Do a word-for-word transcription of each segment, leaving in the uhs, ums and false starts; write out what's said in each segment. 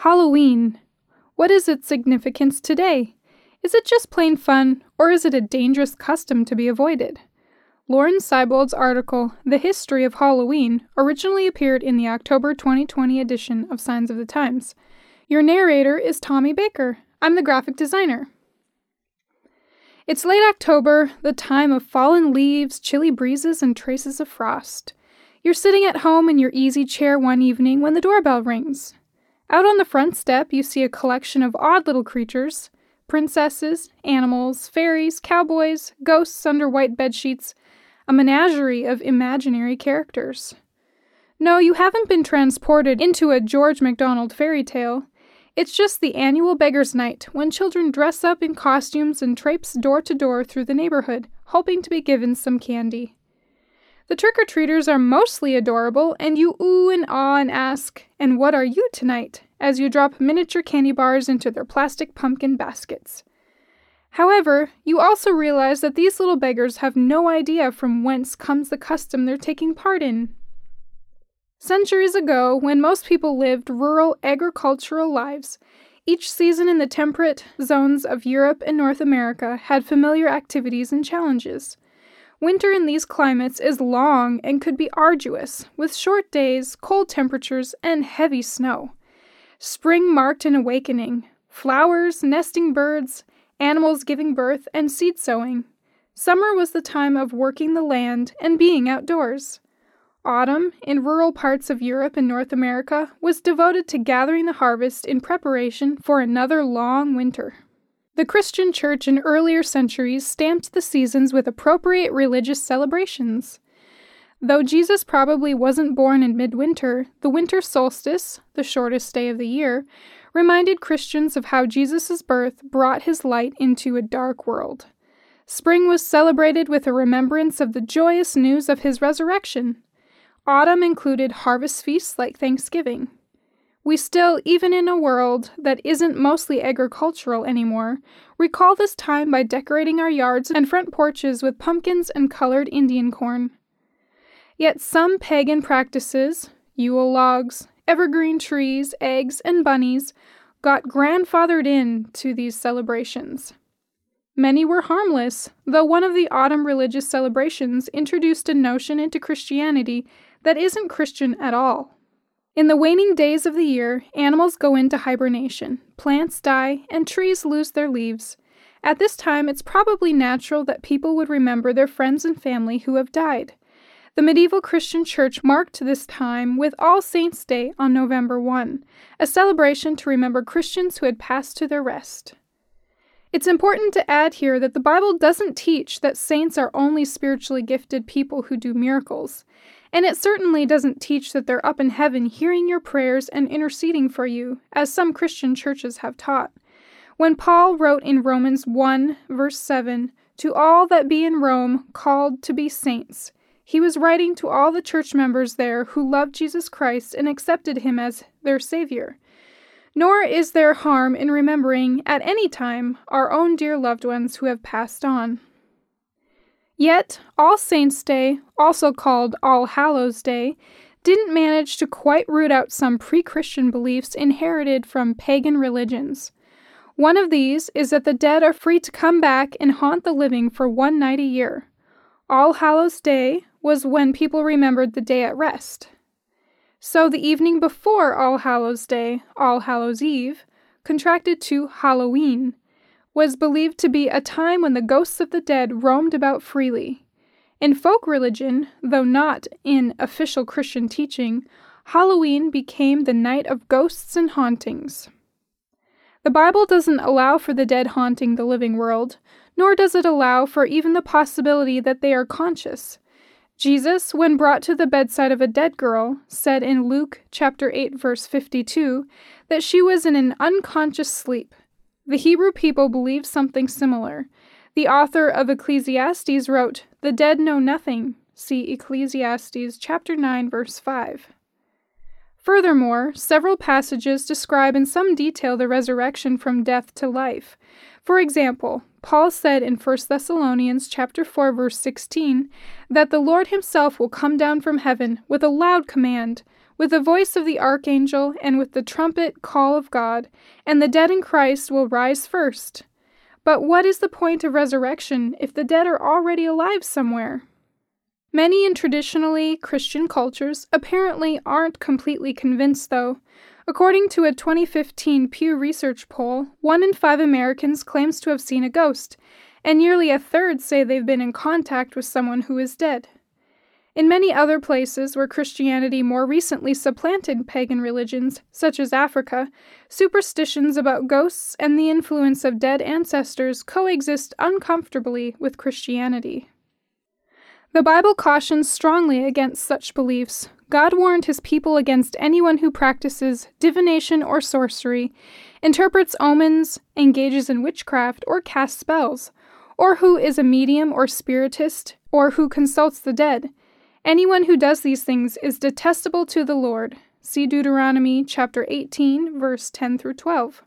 Halloween. What is its significance today? Is it just plain fun, or is it a dangerous custom to be avoided? Lauren Seibold's article, The History of Halloween, originally appeared in the October twenty twenty edition of Signs of the Times. Your narrator is Tommy Baker. I'm the graphic designer. It's late October, the time of fallen leaves, chilly breezes, and traces of frost. You're sitting at home in your easy chair one evening when the doorbell rings. Out on the front step, you see a collection of odd little creatures, princesses, animals, fairies, cowboys, ghosts under white bedsheets, a menagerie of imaginary characters. No, you haven't been transported into a George MacDonald fairy tale. It's just the annual Beggar's Night, when children dress up in costumes and traipse door to door through the neighborhood, hoping to be given some candy. The trick-or-treaters are mostly adorable, and you ooh and ah and ask, "And what are you tonight?" as you drop miniature candy bars into their plastic pumpkin baskets. However, you also realize that these little beggars have no idea from whence comes the custom they're taking part in. Centuries ago, when most people lived rural agricultural lives, each season in the temperate zones of Europe and North America had familiar activities and challenges. Winter in these climates is long and could be arduous, with short days, cold temperatures, and heavy snow. Spring marked an awakening. Flowers, nesting birds, animals giving birth, and seed sowing. Summer was the time of working the land and being outdoors. Autumn, in rural parts of Europe and North America, was devoted to gathering the harvest in preparation for another long winter. The Christian Church in earlier centuries stamped the seasons with appropriate religious celebrations. Though Jesus probably wasn't born in midwinter, the winter solstice, the shortest day of the year, reminded Christians of how Jesus' birth brought his light into a dark world. Spring was celebrated with a remembrance of the joyous news of his resurrection. Autumn included harvest feasts like Thanksgiving. We still, even in a world that isn't mostly agricultural anymore, recall this time by decorating our yards and front porches with pumpkins and colored Indian corn. Yet some pagan practices, Yule logs, evergreen trees, eggs, and bunnies, got grandfathered in to these celebrations. Many were harmless, though one of the autumn religious celebrations introduced a notion into Christianity that isn't Christian at all. In the waning days of the year, animals go into hibernation, plants die, and trees lose their leaves. At this time, it's probably natural that people would remember their friends and family who have died. The medieval Christian Church marked this time with All Saints' Day on November first, a celebration to remember Christians who had passed to their rest. It's important to add here that the Bible doesn't teach that saints are only spiritually gifted people who do miracles. And it certainly doesn't teach that they're up in heaven hearing your prayers and interceding for you, as some Christian churches have taught. When Paul wrote in Romans one, verse seven, "To all that be in Rome, called to be saints," he was writing to all the church members there who loved Jesus Christ and accepted him as their Savior. Nor is there harm in remembering, at any time, our own dear loved ones who have passed on. Yet, All Saints' Day, also called All Hallows' Day, didn't manage to quite root out some pre-Christian beliefs inherited from pagan religions. One of these is that the dead are free to come back and haunt the living for one night a year. All Hallows' Day was when people remembered the day at rest. So the evening before All Hallows' Day, All Hallows' Eve, contracted to Halloween, was believed to be a time when the ghosts of the dead roamed about freely. In folk religion, though not in official Christian teaching, Halloween became the night of ghosts and hauntings. The Bible doesn't allow for the dead haunting the living world, nor does it allow for even the possibility that they are conscious. Jesus, when brought to the bedside of a dead girl, said in Luke chapter eight, verse fifty-two, that she was in an unconscious sleep. The Hebrew people believed something similar. The author of Ecclesiastes wrote, "The dead know nothing." See Ecclesiastes chapter nine, verse five. Furthermore, several passages describe in some detail the resurrection from death to life. For example, Paul said in First Thessalonians chapter four, verse sixteen, that the Lord himself will come down from heaven with a loud command, with the voice of the archangel and with the trumpet call of God, and the dead in Christ will rise first. But what is the point of resurrection if the dead are already alive somewhere? Many in traditionally Christian cultures apparently aren't completely convinced, though. According to a twenty fifteen Pew Research poll, one in five Americans claims to have seen a ghost, and nearly a third say they've been in contact with someone who is dead. In many other places where Christianity more recently supplanted pagan religions, such as Africa, superstitions about ghosts and the influence of dead ancestors coexist uncomfortably with Christianity. The Bible cautions strongly against such beliefs. God warned his people against anyone who practices divination or sorcery, interprets omens, engages in witchcraft, or casts spells, or who is a medium or spiritist, or who consults the dead. Anyone who does these things is detestable to the Lord. See Deuteronomy chapter eighteen, verse ten through twelve.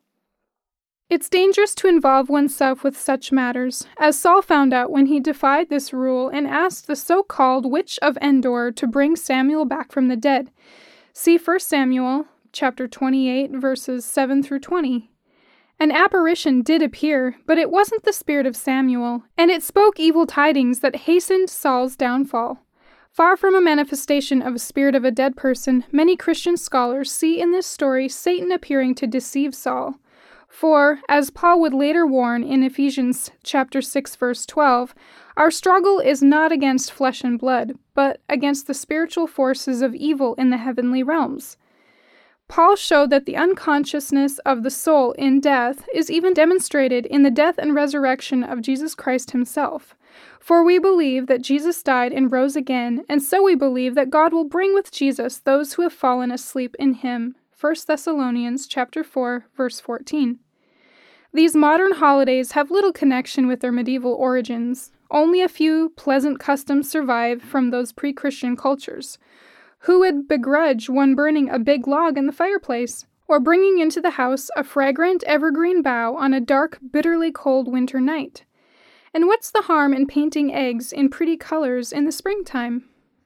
It's dangerous to involve oneself with such matters, as Saul found out when he defied this rule and asked the so-called Witch of Endor to bring Samuel back from the dead. See First Samuel chapter twenty-eight, verses seven through twenty. An apparition did appear, but it wasn't the spirit of Samuel, and it spoke evil tidings that hastened Saul's downfall. Far from a manifestation of a spirit of a dead person, many Christian scholars see in this story Satan appearing to deceive Saul. For, as Paul would later warn in Ephesians chapter six, verse twelve, our struggle is not against flesh and blood, but against the spiritual forces of evil in the heavenly realms. Paul showed that the unconsciousness of the soul in death is even demonstrated in the death and resurrection of Jesus Christ himself. For we believe that Jesus died and rose again, and so we believe that God will bring with Jesus those who have fallen asleep in him. First Thessalonians chapter four, verse fourteen. These modern holidays have little connection with their medieval origins. Only a few pleasant customs survive from those pre-Christian cultures. Who would begrudge one burning a big log in the fireplace, or bringing into the house a fragrant evergreen bough on a dark, bitterly cold winter night? And what's the harm in painting eggs in pretty colors in the springtime?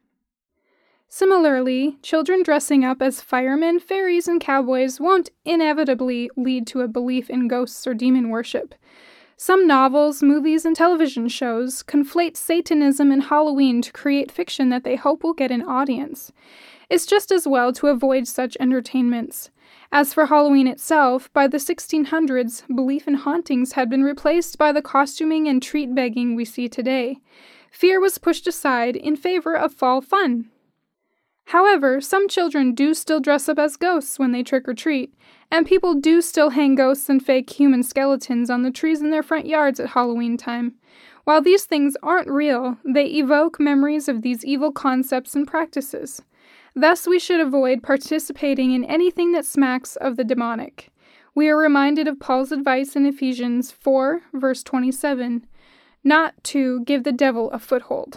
Similarly, children dressing up as firemen, fairies, and cowboys won't inevitably lead to a belief in ghosts or demon worship. Some novels, movies, and television shows conflate Satanism and Halloween to create fiction that they hope will get an audience. It's just as well to avoid such entertainments. As for Halloween itself, by the sixteen hundreds, belief in hauntings had been replaced by the costuming and treat begging we see today. Fear was pushed aside in favor of fall fun. However, some children do still dress up as ghosts when they trick-or-treat, and people do still hang ghosts and fake human skeletons on the trees in their front yards at Halloween time. While these things aren't real, they evoke memories of these evil concepts and practices. Thus, we should avoid participating in anything that smacks of the demonic. We are reminded of Paul's advice in Ephesians four, verse twenty-seven, not to give the devil a foothold.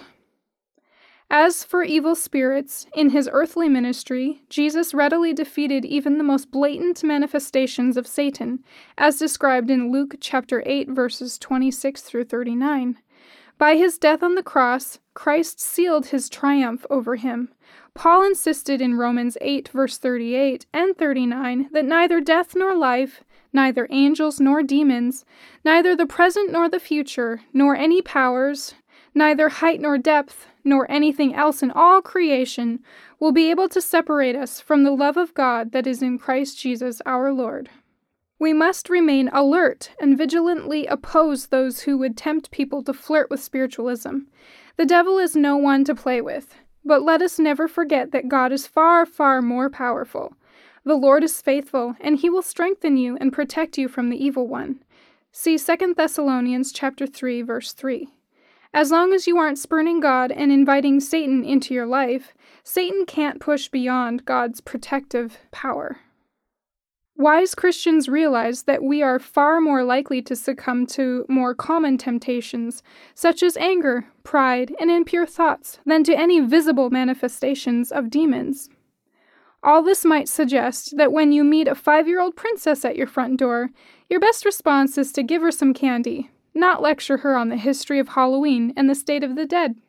As for evil spirits, in his earthly ministry, Jesus readily defeated even the most blatant manifestations of Satan, as described in Luke chapter eight, verses twenty-six through thirty-nine. By his death on the cross, Christ sealed his triumph over him. Paul insisted in Romans eight, verse thirty-eight and thirty-nine, that neither death nor life, neither angels nor demons, neither the present nor the future, nor any powers, neither height nor depth, nor anything else in all creation will be able to separate us from the love of God that is in Christ Jesus our Lord. We must remain alert and vigilantly oppose those who would tempt people to flirt with spiritualism. The devil is no one to play with, but let us never forget that God is far, far more powerful. The Lord is faithful, and he will strengthen you and protect you from the evil one. See Second Thessalonians chapter three, verse three. As long as you aren't spurning God and inviting Satan into your life, Satan can't push beyond God's protective power. Wise Christians realize that we are far more likely to succumb to more common temptations, such as anger, pride, and impure thoughts, than to any visible manifestations of demons. All this might suggest that when you meet a five-year-old princess at your front door, your best response is to give her some candy, not lecture her on the history of Halloween and the state of the dead.